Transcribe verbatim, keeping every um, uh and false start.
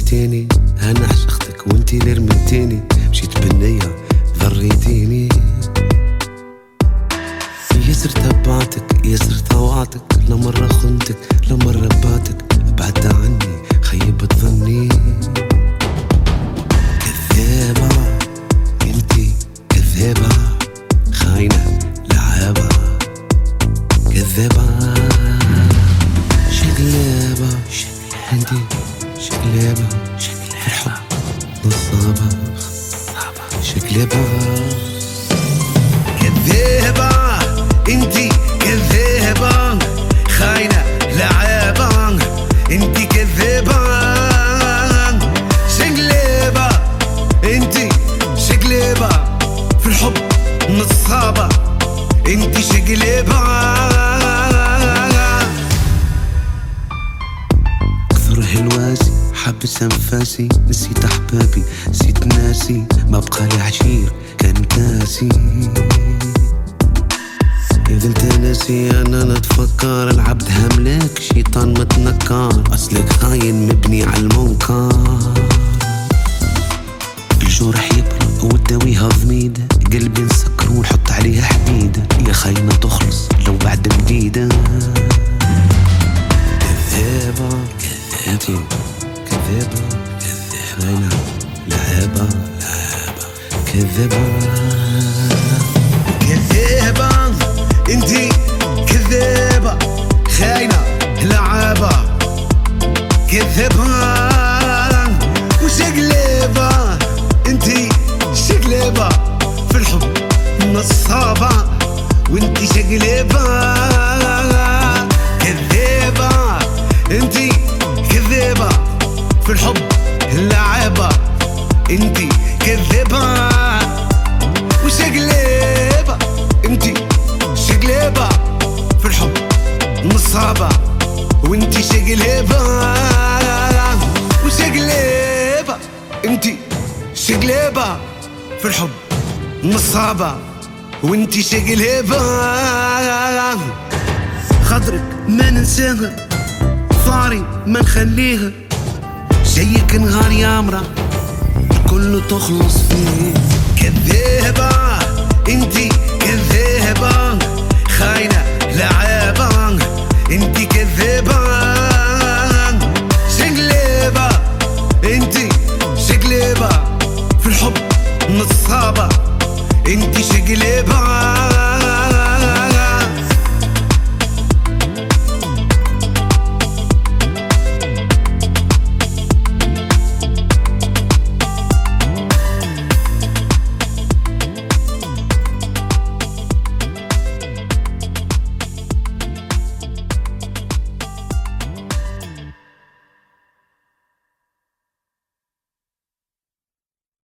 حبيتيني انا عشقتك وانتي اللي رميتيني، مشيت بالنية ضريتيني. يسر تبعتك يسر طوعتك، لمرة خنتك لمرة بعتك، بعدت عني خيبت ظني. كذابة انتي كذابة، خاينة لعابة كذابة، شقلابة انتي شقلابة، في الحب نصابة شقلابة. كذابة انتي كذابة، خاينة لعابة انتي كذابة، شقلابة انتي شقلابة، في الحب نصابة انتي شقلابة. كثر هلواسي حبس انفاسي، نسيت احبابي نسيت ناسي، ما بقى لي عشير كان كاسي. إذا انت ناسي انا نتفكر، العبد هملاك شيطان متنكر، اصلك خاين مبني على المنكر. الجرح يبرد وتداويها ضميدة، قلبي نسكر ونحط عليها حديدة، يا خاينة تخلص لو بعد مديدة. كذابة انتي كذابة، خاينة لعابة كذابة. كذابة انتي كذابة، خاينة لعابة كذابة، وشقلابة انتي شقلابة، في الحب نصابة وانتي شقلابة. كذابة انتي كذابة، في الحب لعابة انتي كذابة، وشقلابة انتي شقلابة، في الحب نصابة وانتي شقلابة، وشقلابة انتي شقلابة، في الحب نصابة وانتي شقلابة. خاطرك ما ننساها، ثاري ما نخليها، شيك نهار يامرة كله تخلص فيه. كذابة انتي كذابة، خاينة لعابة انتي كذابة،